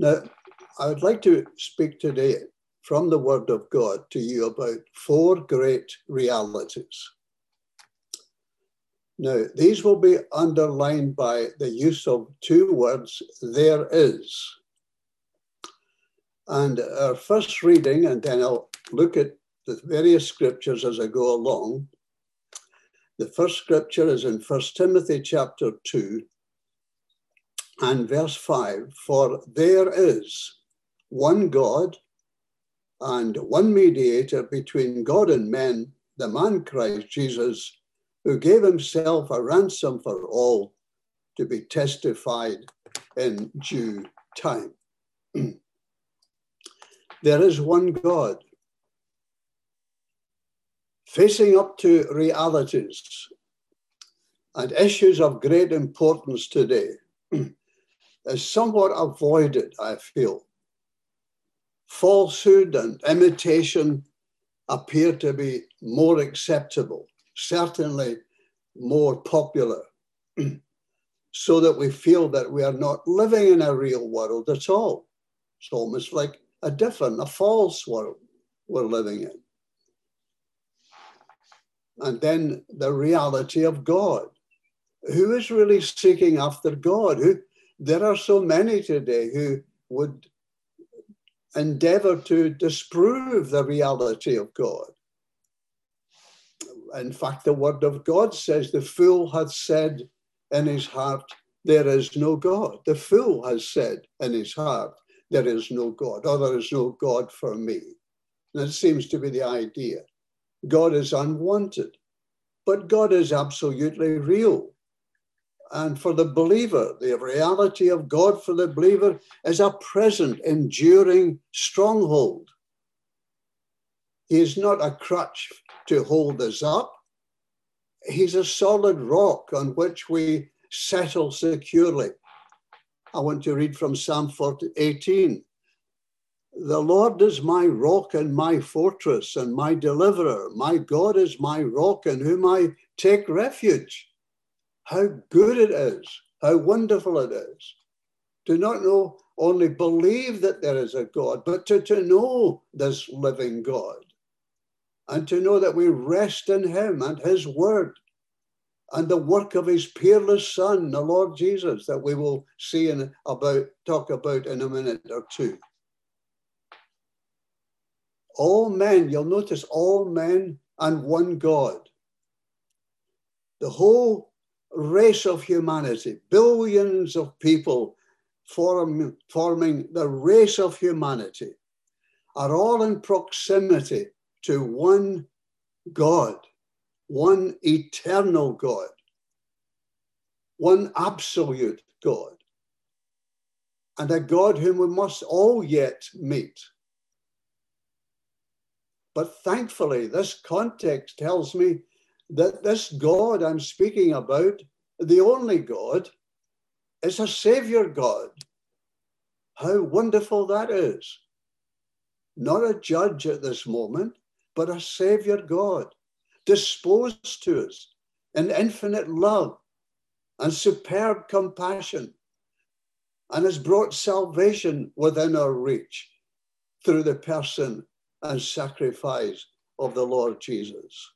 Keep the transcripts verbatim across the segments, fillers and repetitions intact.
Now, I would like to speak today from the Word of God to you about four great realities. Now, these will be underlined by the use of two words, there is. And our first reading, and then I'll look at the various scriptures as I go along. The first scripture is in First Timothy chapter two and verse five. For there is one God and one mediator between God and men, the man Christ Jesus, who gave himself a ransom for all, to be testified in due time. There is one God. Facing up to realities and issues of great importance today is somewhat avoided, I feel. Falsehood and imitation appear to be more acceptable, certainly more popular, so that we feel that we are not living in a real world at all. It's almost like a different, a false world we're living in. And then the reality of God. Who is really seeking after God? Who, there are so many today who would endeavor to disprove the reality of God. In fact, the Word of God says, the fool hath said in his heart, there is no God. The fool has said in his heart, there is no God, or there is no God for me. And that seems to be the idea. God is unwanted, but God is absolutely real. And for the believer, the reality of God for the believer is a present, enduring stronghold. He is not a crutch to hold us up. He's a solid rock on which we settle securely. I want to read from Psalm eighteen. The Lord is my rock and my fortress and my deliverer. My God is my rock in whom I take refuge. How good it is, how wonderful it is to not know, only believe that there is a God, but to, to know this living God and to know that we rest in him and his word and the work of his peerless Son, the Lord Jesus, that we will see and about, talk about in a minute or two. All men, you'll notice all men and one God. The whole race of humanity, billions of people form, forming the race of humanity, are all in proximity to one God, one eternal God, one absolute God, and a God whom we must all yet meet. But thankfully, this context tells me that this God I'm speaking about, the only God, is a Savior God. How wonderful that is. Not a judge at this moment, but a Savior God, disposed to us in infinite love and superb compassion, and has brought salvation within our reach through the person and sacrifice of the Lord Jesus.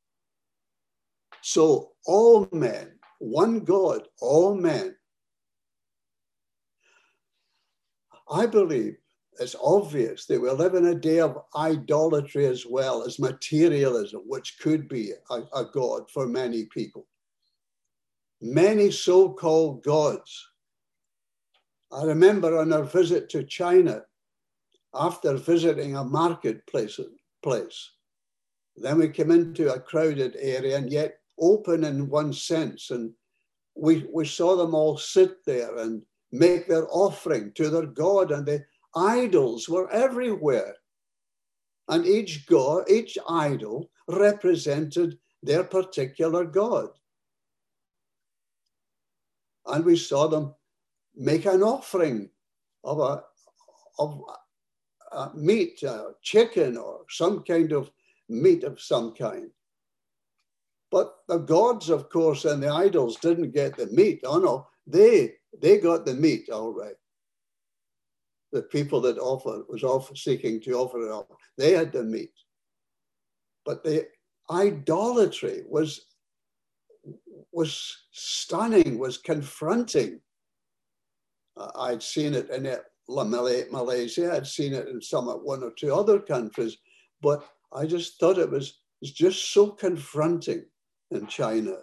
So all men, one God, all men. I believe it's obvious that we live in a day of idolatry as well as materialism, which could be a, a God for many people. Many so-called gods. I remember on our visit to China, after visiting a marketplace, place, then we came into a crowded area and yet open in one sense. And we, we saw them all sit there and make their offering to their God, and the idols were everywhere. And each god, each idol represented their particular God. And we saw them make an offering of a, of a meat, a chicken, or some kind of meat of some kind. But the gods, of course, and the idols didn't get the meat. Oh no, they, they got the meat, all right. the people that offer was offer, seeking to offer it up, they had the meat. But the idolatry was, was stunning, was confronting. Uh, I'd seen it in it, Malaysia, I'd seen it in some one or two other countries, but I just thought it was, it was just so confronting in China.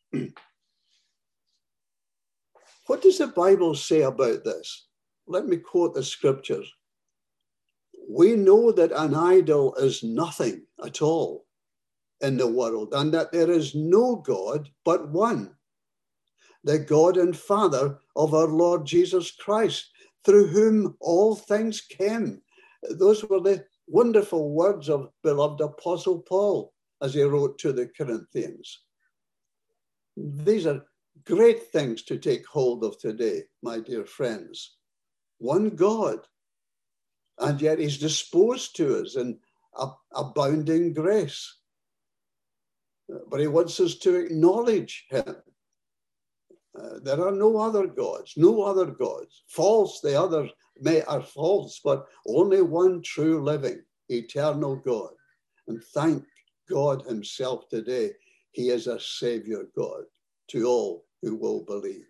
What does the Bible say about this? Let me quote the scriptures. We know that an idol is nothing at all in the world, and that there is no God but one, the God and Father of our Lord Jesus Christ, through whom all things came. Those were the wonderful words of beloved Apostle Paul as he wrote to the Corinthians. These are great things to take hold of today, my dear friends. One God, and yet he's disposed to us in abounding grace. But he wants us to acknowledge him. Uh, there are no other gods, no other gods. False, the others may are false, but only one true living, eternal God. And thank God himself today, he is a Savior God to all who will believe.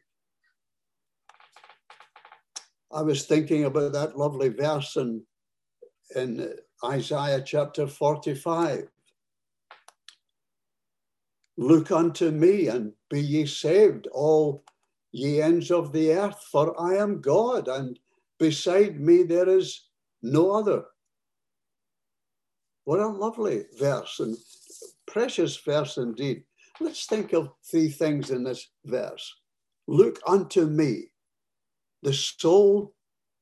I was thinking about that lovely verse in, in Isaiah chapter forty-five. Look unto me and be ye saved, all ye ends of the earth, for I am God, and beside me there is no other. What a lovely verse, and precious verse indeed. Let's think of three things in this verse. Look unto me, the sole,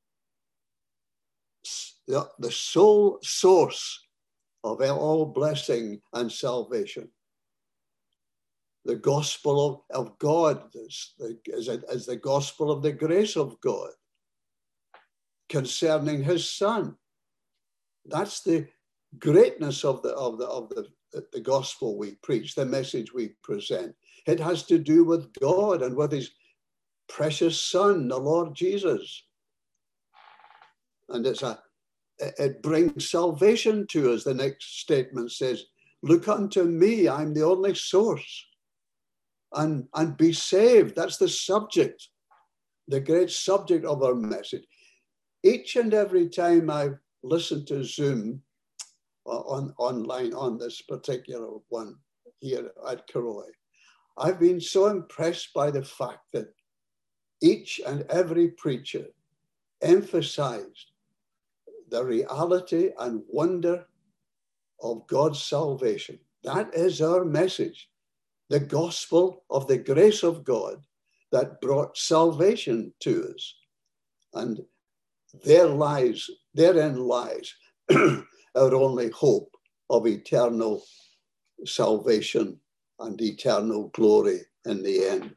the, the sole source of all blessing and salvation. The gospel of, of God is, is, is the gospel of the grace of God concerning his Son. That's the greatness of the, of the, of the, the gospel we preach, the message we present. It has to do with God and with his precious Son, the Lord Jesus. And it's a, it brings salvation to us. The next statement says, look unto me, I'm the only source. And, and be saved. That's the subject, the great subject of our message. Each and every time I've listened to Zoom on online on this particular one here at Karoi, I've been so impressed by the fact that each and every preacher emphasized the reality and wonder of God's salvation. That is our message. The gospel of the grace of God that brought salvation to us. And there lies, therein lies our only hope of eternal salvation and eternal glory in the end.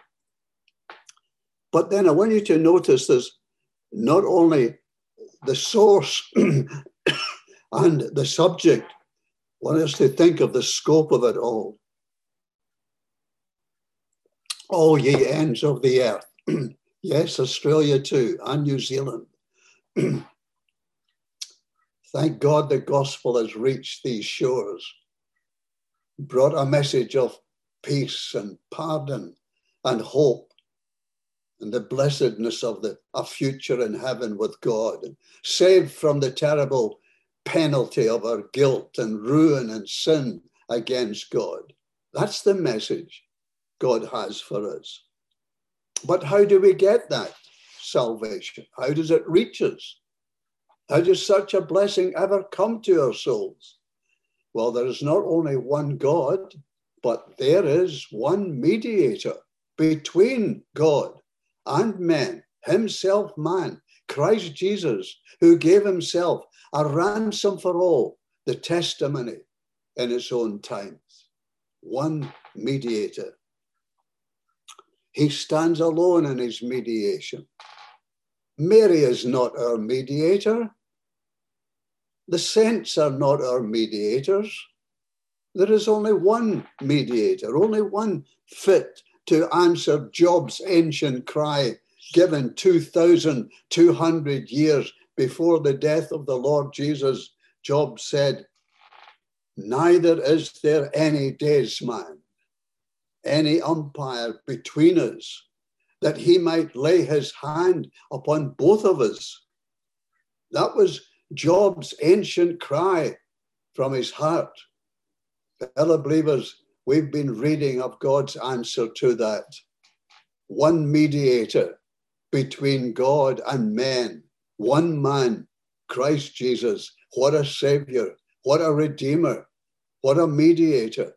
But then I want you to notice there's not only the source and the subject. I want us to think of the scope of it all. All ye ends of the earth. Yes, Australia too, and New Zealand. Thank God the gospel has reached these shores, brought a message of peace and pardon and hope and the blessedness of the, a future in heaven with God, and saved from the terrible penalty of our guilt and ruin and sin against God. That's the message God has for us. But how do we get that salvation? How does it reach us? How does such a blessing ever come to our souls? Well, there is not only one God, but there is one mediator between God and men, himself man, Christ Jesus, who gave himself a ransom for all, the testimony in its own times. One mediator. He stands alone in his mediation. Mary is not our mediator. The saints are not our mediators. There is only one mediator, only one fit to answer Job's ancient cry given two thousand two hundred years before the death of the Lord Jesus, Job said, neither is there any daysman, any umpire between us, that he might lay his hand upon both of us. That was Job's ancient cry from his heart. Fellow believers, we've been reading of God's answer to that. One mediator between God and men, one man, Christ Jesus. What a savior, what a redeemer, what a mediator.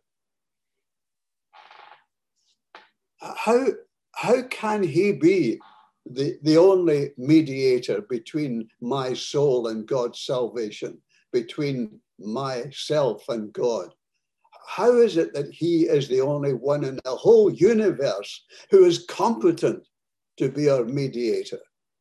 How, how can he be the, the only mediator between my soul and God's salvation, between myself and God? How is it that he is the only one in the whole universe who is competent to be our mediator?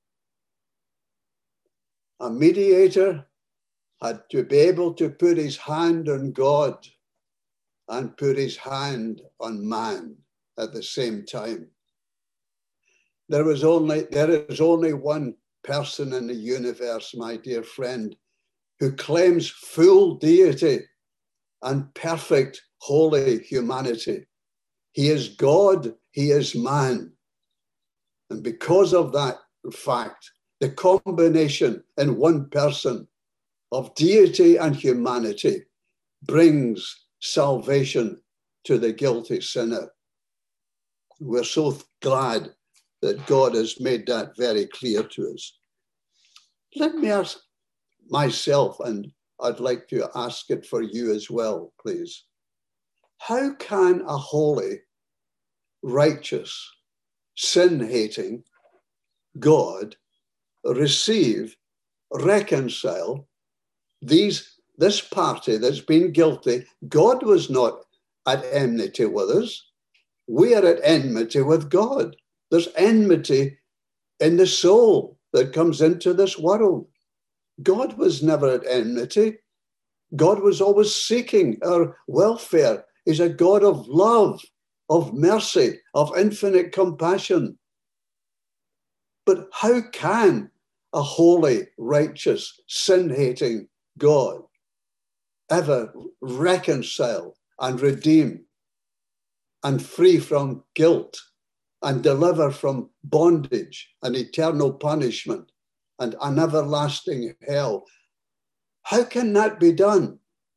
A mediator had to be able to put his hand on God and put his hand on man at the same time. There was only, there is only one person in the universe, my dear friend, who claims full deity and perfect holy humanity. He is God, he is man. And because of that fact, the combination in one person of deity and humanity brings salvation to the guilty sinner. We're so glad that God has made that very clear to us. Let me ask myself, and I'd like to ask it for you as well, please. How can a holy, righteous, sin-hating God receive, reconcile these, this party that's been guilty? God was not at enmity with us. We are at enmity with God. There's enmity in the soul that comes into this world. God was never at enmity. God was always seeking our welfare. He's a God of love, of mercy, of infinite compassion. But how can a holy, righteous, sin-hating God ever reconcile and redeem and free from guilt and deliver from bondage and eternal punishment and an everlasting hell? How can that be done?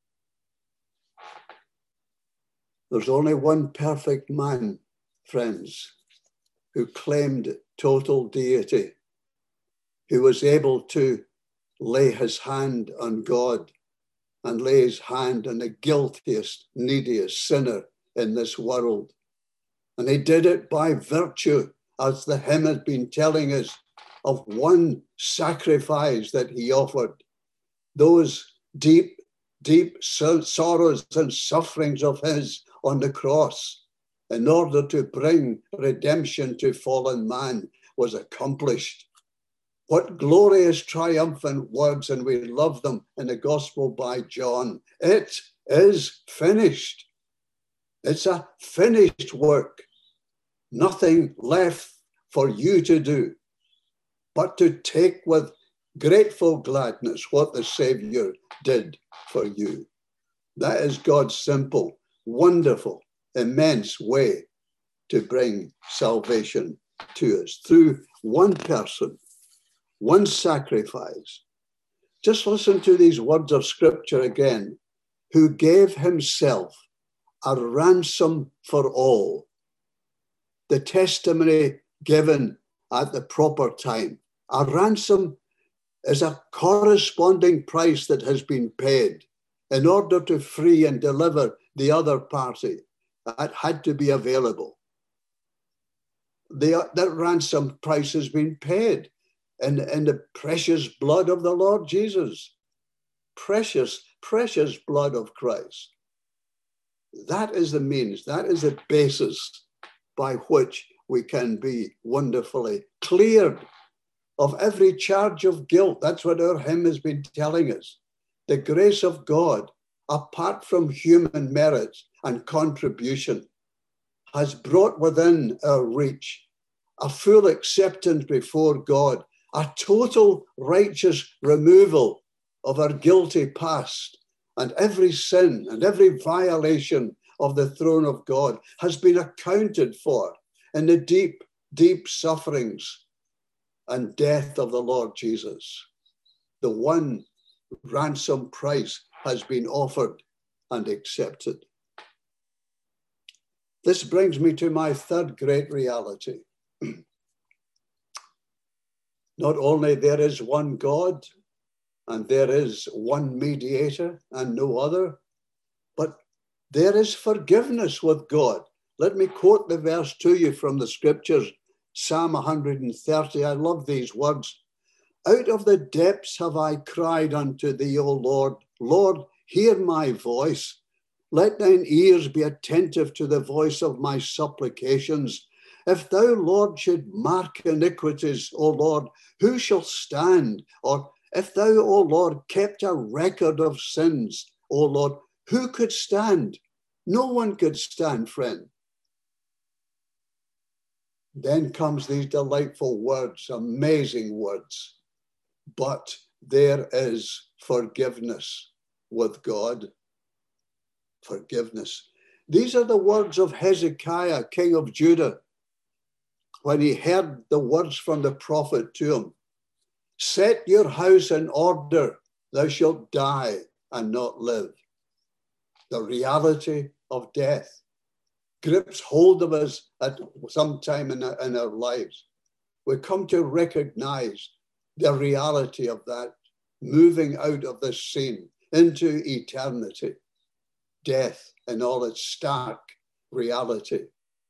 There's only one perfect man, friends, who claimed total deity, who was able to lay his hand on God and lay his hand on the guiltiest, neediest sinner in this world. And he did it by virtue, as the hymn has been telling us, of one sacrifice that he offered. Those deep, deep sorrows and sufferings of his on the cross, in order to bring redemption to fallen man, was accomplished. What glorious, triumphant words, and we love them in the Gospel by John. It is finished. It's a finished work. Nothing left for you to do but to take with grateful gladness what the Savior did for you. That is God's simple, wonderful, immense way to bring salvation to us through one person, one sacrifice. Just listen to these words of Scripture again. Who gave himself a ransom for all. The testimony given at the proper time. A ransom is a corresponding price that has been paid in order to free and deliver the other party. That had to be available. The, that ransom price has been paid in, in the precious blood of the Lord Jesus. Precious, precious blood of Christ. That is the means, that is the basis by which we can be wonderfully cleared of every charge of guilt. That's what our hymn has been telling us. The grace of God, apart from human merits and contribution, has brought within our reach a full acceptance before God, a total righteous removal of our guilty past, and every sin and every violation of the throne of God has been accounted for in the deep, deep sufferings and death of the Lord Jesus. The one ransom price has been offered and accepted. This brings me to my third great reality. Not only there is one God and there is one mediator and no other, but there is forgiveness with God. Let me quote the verse to you from the scriptures, Psalm one hundred thirty. I love these words. Out of the depths have I cried unto thee, O Lord. Lord, hear my voice. Let thine ears be attentive to the voice of my supplications. If thou, Lord, should mark iniquities, O Lord, who shall stand? Or if thou, O Lord, kept a record of sins, O Lord, who could stand? No one could stand, friend. Then comes these delightful words, amazing words. But there is forgiveness with God. Forgiveness. These are the words of Hezekiah, king of Judah, when he heard the words from the prophet to him. Set your house in order, thou shalt die and not live. The reality of death grips hold of us at some time in our, in our lives. We come to recognize the reality of that, moving out of this scene into eternity, death in all its stark reality.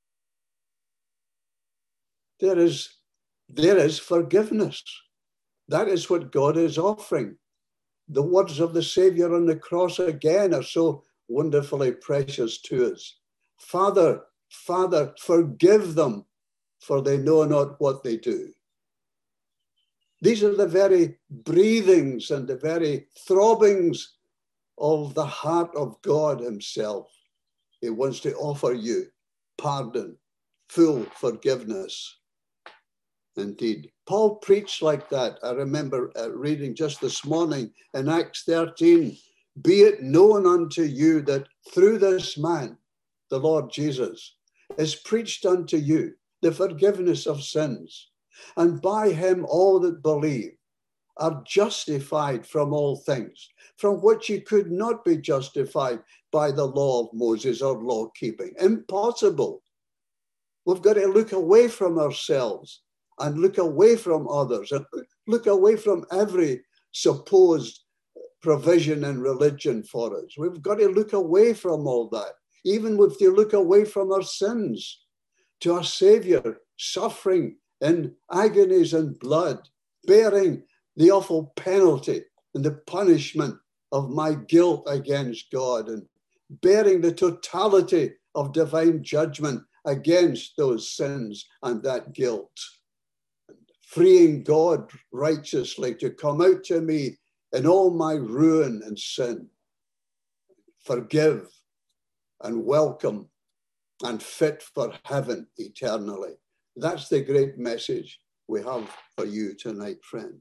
There is, there is forgiveness. That is what God is offering. The words of the Savior on the cross again are so wonderfully precious to us. Father, Father, forgive them, for they know not what they do. These are the very breathings and the very throbbings of the heart of God himself. He wants to offer you pardon, full forgiveness. Indeed. Paul preached like that. I remember uh, reading just this morning in Acts thirteen, be it known unto you that through this man, the Lord Jesus, is preached unto you the forgiveness of sins, and by him all that believe are justified from all things, from which you could not be justified by the law of Moses or law keeping. Impossible. We've got to look away from ourselves and look away from others and look away from every supposed provision in religion for us. We've got to look away from all that. Even if you look away from our sins to our Savior, suffering in agonies and blood, bearing the awful penalty and the punishment of my guilt against God, and bearing the totality of divine judgment against those sins and that guilt. And freeing God righteously to come out to me in all my ruin and sin, forgive and welcome and fit for heaven eternally. That's the great message we have for you tonight, friend.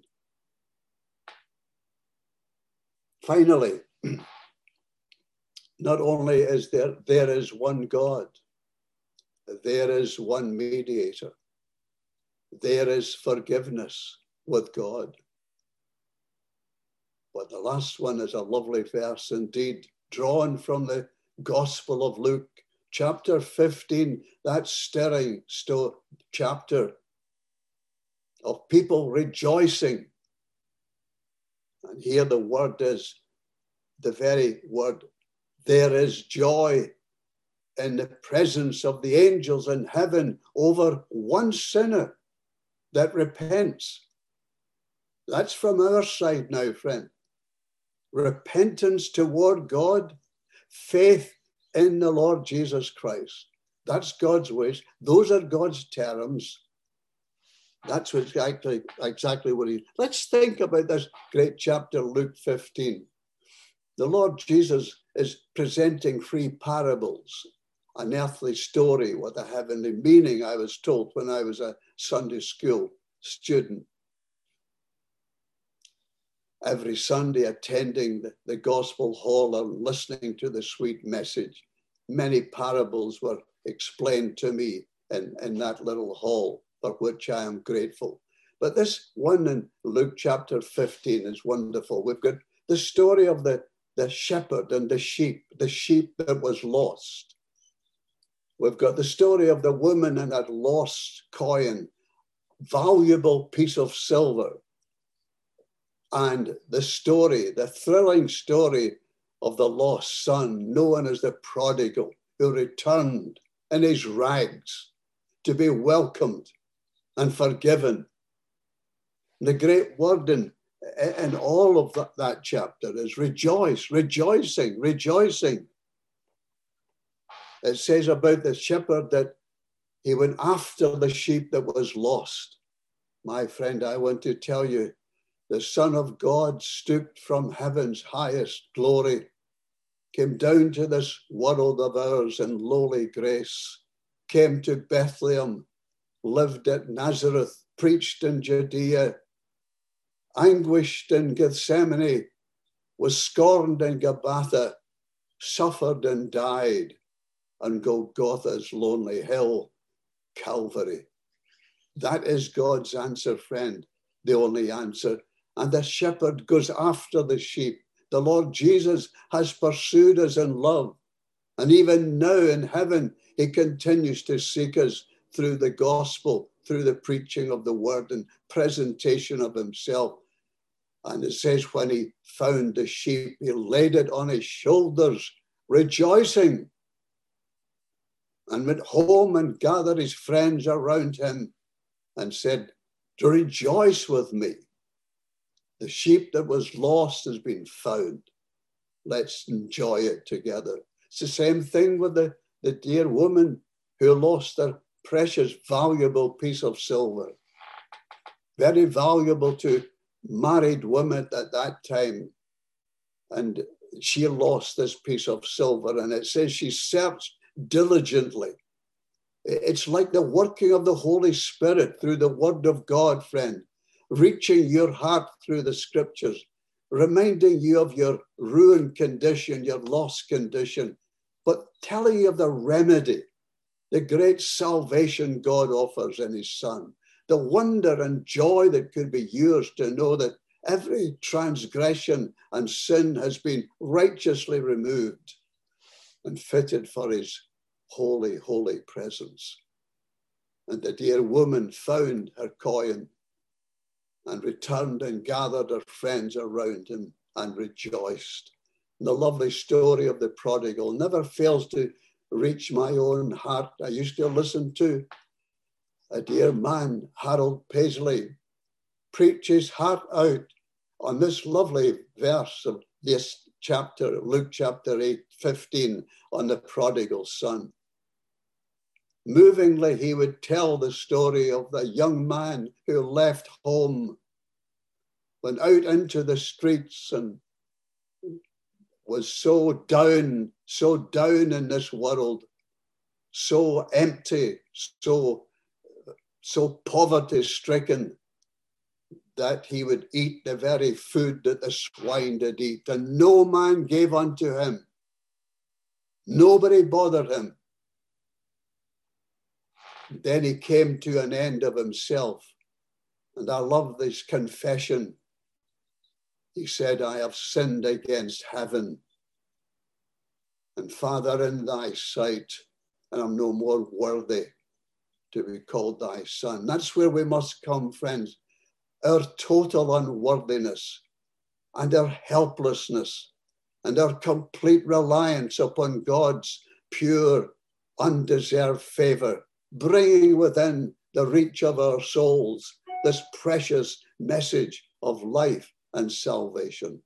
Finally, not only is there, there is one God, there is one mediator, there is forgiveness with God. But the last one is a lovely verse indeed, drawn from the Gospel of Luke, chapter fifteen, that stirring sto- chapter of people rejoicing. And here the word is the very word, there is joy in the presence of the angels in heaven over one sinner that repents. That's from our side now, friend. Repentance toward God, faith in the Lord Jesus Christ. That's God's ways. Those are God's terms. That's what's actually exactly what he. Let's think about this great chapter, Luke fifteen. The Lord Jesus is presenting three parables, an earthly story with a heavenly meaning, I was told when I was a, Sunday school student. Every Sunday attending the, the gospel hall and listening to the sweet message. Many parables were explained to me in, in that little hall, for which I am grateful. But this one in Luke chapter fifteen is wonderful. We've got the story of the, the shepherd and the sheep, the sheep that was lost. We've got the story of the woman and that lost coin, valuable piece of silver. And the story, the thrilling story of the lost son, known as the prodigal, who returned in his rags to be welcomed and forgiven. The great word in, in all of that, that chapter is rejoice, rejoicing, rejoicing. It says about the shepherd that he went after the sheep that was lost. My friend, I want to tell you, the Son of God stooped from heaven's highest glory, came down to this world of ours in lowly grace, came to Bethlehem, lived at Nazareth, preached in Judea, anguished in Gethsemane, was scorned in Gabbatha, suffered and died on Golgotha's lonely hill, Calvary. That is God's answer, friend, the only answer. And the shepherd goes after the sheep. The Lord Jesus has pursued us in love. And even now in heaven, he continues to seek us through the gospel, through the preaching of the word and presentation of himself. And it says when he found the sheep, he laid it on his shoulders, rejoicing, and went home and gathered his friends around him and said, to rejoice with me. The sheep that was lost has been found. Let's enjoy it together. It's the same thing with the, the dear woman who lost her precious, valuable piece of silver. Very valuable to married women at that time. And she lost this piece of silver. And it says she searched diligently. It's like the working of the Holy Spirit through the word of God, friend, reaching your heart through the scriptures, reminding you of your ruined condition, your lost condition, but telling you of the remedy, the great salvation God offers in his Son, the wonder and joy that could be yours to know that every transgression and sin has been righteously removed and fitted for his holy, holy presence. And the dear woman found her coin and returned and gathered her friends around him and rejoiced. And the lovely story of the prodigal never fails to reach my own heart. I used to listen to a dear man, Harold Paisley, preach his heart out on this lovely verse of this chapter, Luke chapter eight, fifteen, on the prodigal son. Movingly, he would tell the story of the young man who left home, went out into the streets and was so down, so down in this world, so empty, so, so poverty-stricken, that he would eat the very food that the swine did eat, and no man gave unto him. Nobody bothered him. Then he came to an end of himself. And I love this confession. He said, I have sinned against heaven and Father in thy sight, and I'm no more worthy to be called thy son. That's where we must come, friends. Our total unworthiness and our helplessness and our complete reliance upon God's pure, undeserved favor, bringing within the reach of our souls this precious message of life and salvation.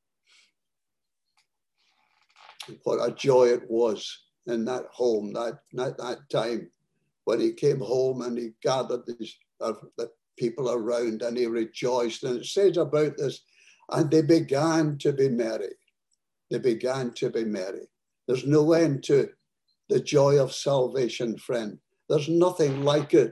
What a joy it was in that home, that, that, that time, when he came home and he gathered these, uh, the people around and he rejoiced. And it says about this, and they began to be merry. They began to be merry. There's no end to the joy of salvation, friend. There's nothing like it.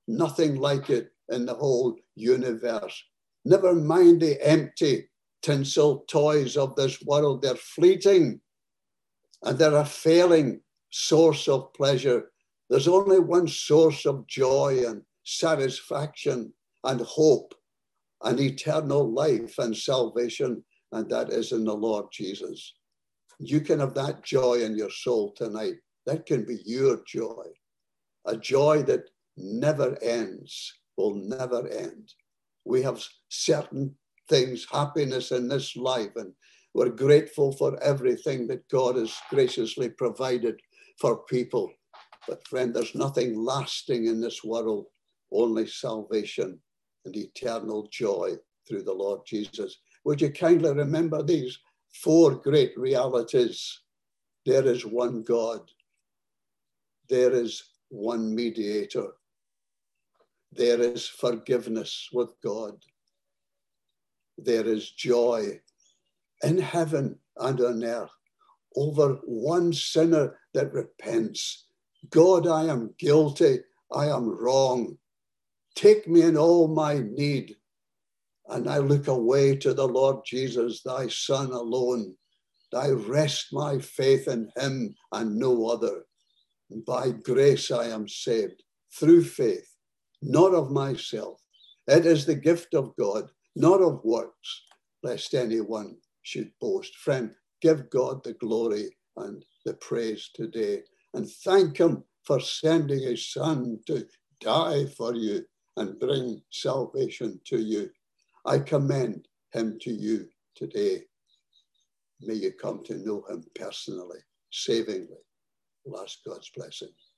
nothing like it in the whole universe. Never mind the empty tinsel toys of this world. They're fleeting and they're a failing source of pleasure. There's only one source of joy and satisfaction and hope and eternal life and salvation, and that is in the Lord Jesus. You can have that joy in your soul tonight. That can be your joy, a joy that never ends, will never end. We have certain things, happiness in this life, and we're grateful for everything that God has graciously provided for people. But friend, there's nothing lasting in this world, only salvation and eternal joy through the Lord Jesus. Would you kindly remember these four great realities? There is one God. There is one mediator. There is forgiveness with God. There is joy in heaven and on earth over one sinner that repents. God, I am guilty. I am wrong. Take me in all my need. And I look away to the Lord Jesus, thy Son alone. I rest my faith in him and no other. And by grace I am saved through faith, not of myself. It is the gift of God, not of works, lest anyone should boast. Friend, give God the glory and the praise today. And thank him for sending his Son to die for you and bring salvation to you. I commend him to you today. May you come to know him personally, savingly. We'll ask God's blessing.